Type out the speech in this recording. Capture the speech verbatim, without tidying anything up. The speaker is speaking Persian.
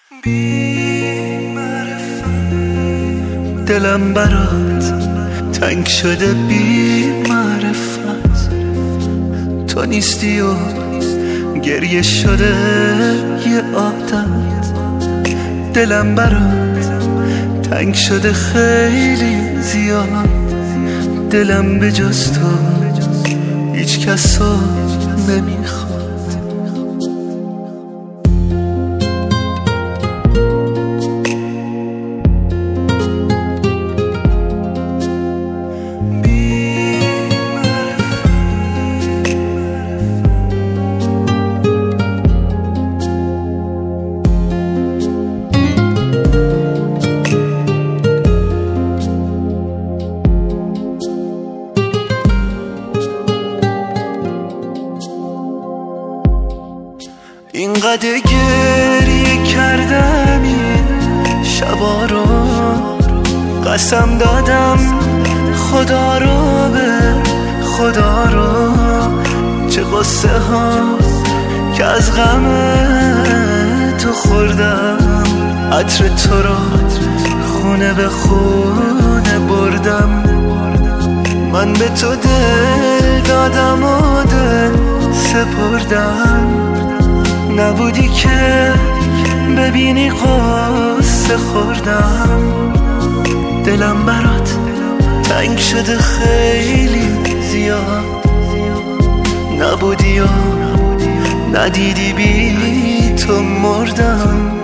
بی معرفت دلم برات تنگ شده، بی معرفت تو نیستی و گریه شده یه عادت. دلم برات تنگ شده خیلی زیاد، دلم به جز تو هیچ کس رو نمیخواد. اینقدر گریه کردم این شبا رو، قسم دادم خدا رو به خدا رو. چه قصه ها که از غم تو خوردم، عطر تو رو خونه به خونه بردم. من به تو دل دادم و دل سپردم، نبودی که ببینی قصه خوردم. دلم برات تنگ شده خیلی زیاد، نبودی و ندیدی بی تو مردم.